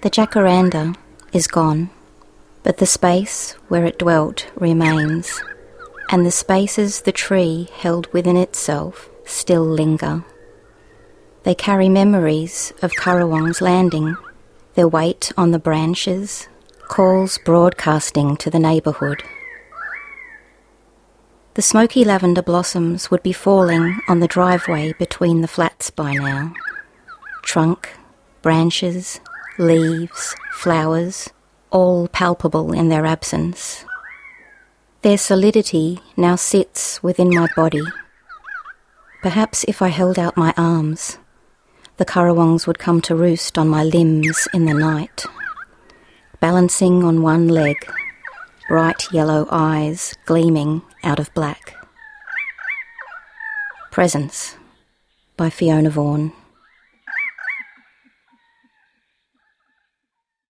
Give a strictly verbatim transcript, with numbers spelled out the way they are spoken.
The jacaranda is gone, but the space where it dwelt remains, and the spaces the tree held within itself still linger. They carry memories of Currawong's landing, their weight on the branches, calls broadcasting to the neighbourhood. The smoky lavender blossoms would be falling on the driveway between the flats by now. Trunk, branches, leaves, flowers, all palpable in their absence. Their solidity now sits within my body. Perhaps if I held out my arms, the Currawongs would come to roost on my limbs in the night, balancing on one leg, bright yellow eyes gleaming out of black. Presence by Fiona Vaughan.